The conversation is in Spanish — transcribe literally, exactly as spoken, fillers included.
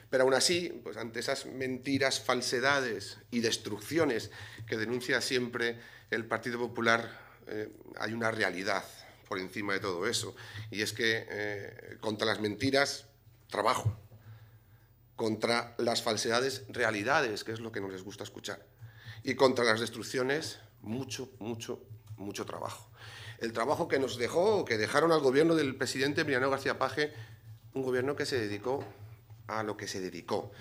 Pero aún así, pues ante esas mentiras, falsedades y destrucciones que denuncia siempre el Partido Popular, eh, hay una realidad por encima de todo eso. Y es que eh, contra las mentiras, trabajo. Contra las falsedades, realidades, que es lo que nos les gusta escuchar. Y contra las destrucciones, mucho, mucho, mucho trabajo. El trabajo que nos dejó, que dejaron al gobierno del presidente Emiliano García Paje, un gobierno que se dedicó a lo que se dedicó.